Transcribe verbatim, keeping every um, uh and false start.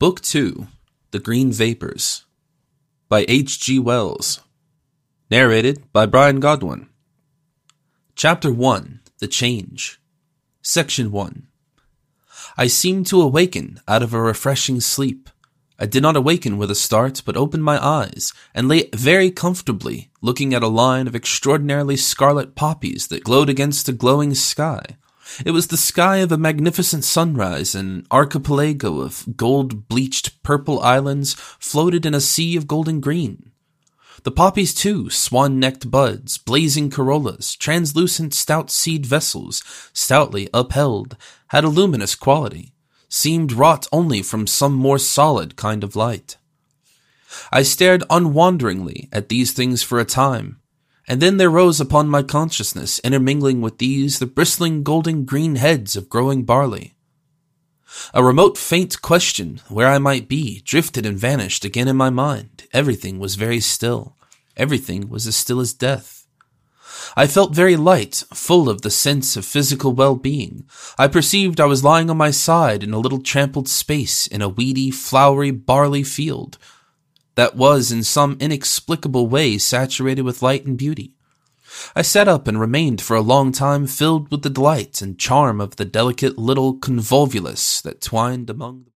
Book two, The Green Vapors, by H G Wells. Narrated by Brian Godwin. Chapter one, The Change. Section one. I seemed to awaken out of a refreshing sleep. I did not awaken with a start, but opened my eyes, and lay very comfortably, looking at a line of extraordinarily scarlet poppies that glowed against a glowing sky. It was the sky of a magnificent sunrise, an archipelago of gold-bleached purple islands floated in a sea of golden green. The poppies, too, swan-necked buds, blazing corollas, translucent stout seed vessels, stoutly upheld, had a luminous quality, seemed wrought only from some more solid kind of light. I stared unwonderingly at these things for a time, and then there rose upon my consciousness, intermingling with these, the bristling golden green heads of growing barley. A remote faint question where I might be drifted and vanished again in my mind. Everything was very still. Everything was as still as death. I felt very light, full of the sense of physical well-being. I perceived I was lying on my side in a little trampled space in a weedy, flowery barley field that was in some inexplicable way saturated with light and beauty. I sat up and remained for a long time filled with the delight and charm of the delicate little convolvulus that twined among the